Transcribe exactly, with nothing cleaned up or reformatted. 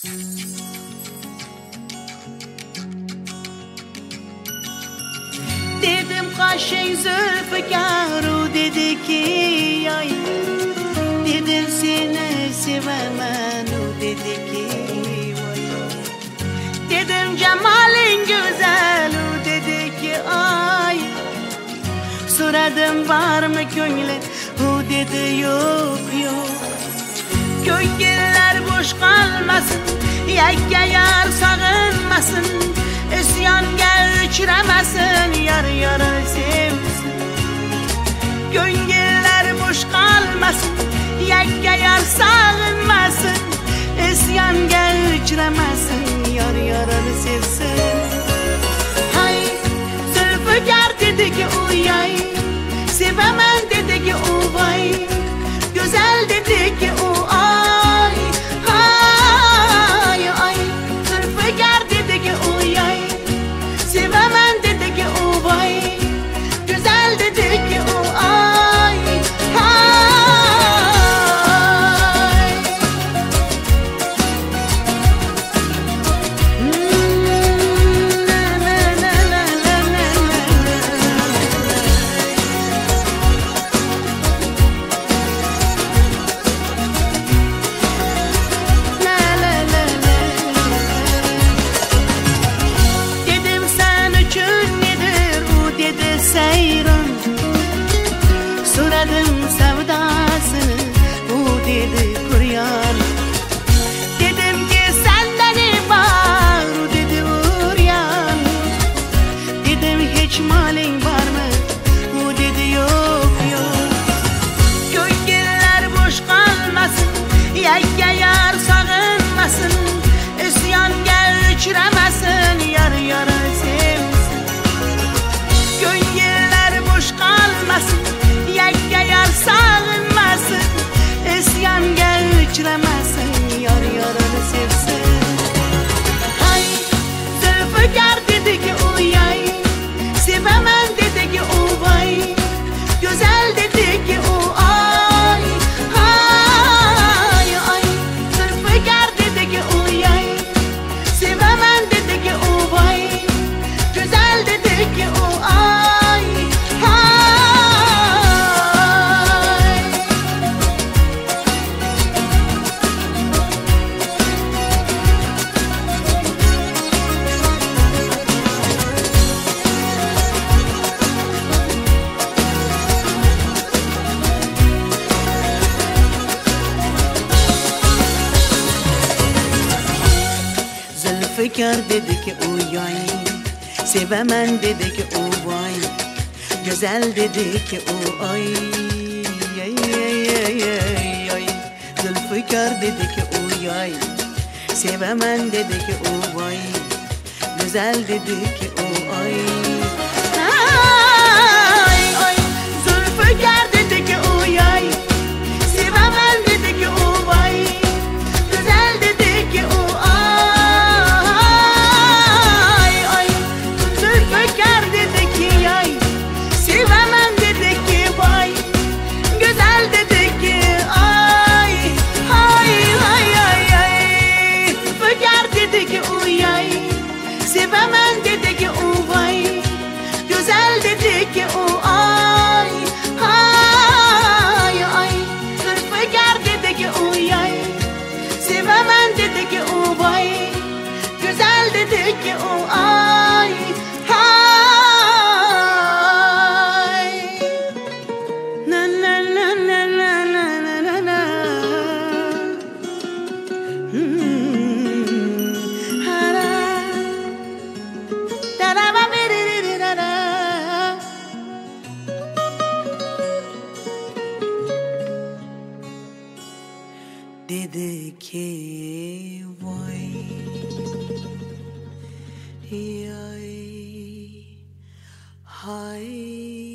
Dedim kaşın zülfikar, o dedi ki ay. Dedim seni sevemem, o dedi ki vay. Dedim cemalin güzel, o dedi ki ay. Soradım var mı gönlün, o dedi yok yok. Gönüller boş kalmasın, yekke yar sağınmasın. İsyanga uçramasın, yar yarı sevsin. Gönüller boş kalmasın, yekke yar sağınmasın. İsyanga uçramasın, yar yarı sevsin. Hay Zülfikar dedi ki uyay, sevemem dedi ki o vay. Güzel dedi ki o ay, ay ay. Zülfikar dedi ki uyay, sevemem dedi ki o vay. Güzel dedi ki o ay, ay. Hmm, na, na, na, na, na, na, na, na, na, na. Dedim sen üçün nedir, o dedi seyran. Soradım sevdasını, o dedi kuryan. Dedim ki sende ne var, o dedi uryan. Dedim hiç malin var mı, o dedi yok yok. Gönüller boş kalmasın, yekke yar sağınmasın. İsyanga uçramasın, yar yarı sevsin. Gönüller boş kalmasın, yekke yar sağınmasın. İsyanga uçramasın, yar yarı sevsin. Hay Zülfikar dedi ki uyay, sevemem dedi ki o vay. Güzel dedi ki o ay, ay ay. Zülfikar dedi ki uyay, sevemem dedi ki o vay. Güzel dedi ki o ay, ay. Zülfikar dedi ki uyay, sevemem dedi ki o vay. Güzel dedi ki o ay, ay ay ay ay ay. Zülfikar dedi ki uyay, sevemem dedi ki o vay. Güzel dedi ki o ay, ay ay. Zülfikar dedi ki uyay, sevemem dedi ki o vay. Güzel dedi ki o ay, ay. Zülfikar dedi ki yay, sevemem dedi ki vay. Güzel dedi ki ay, ay ay ay ay. Zülfikar dedi ki uyay, sevemem dedi ki o vay. Güzel dedi ki o ay, ay ay. Zülfikar dedi ki uyay, sevemem dedi ki o vay. Güzel dedi ki o ay, ay. Na na na na na na na na. Hmm. Hara. Da da ba bi di di di da da. Dedi ki vay, yay, hay.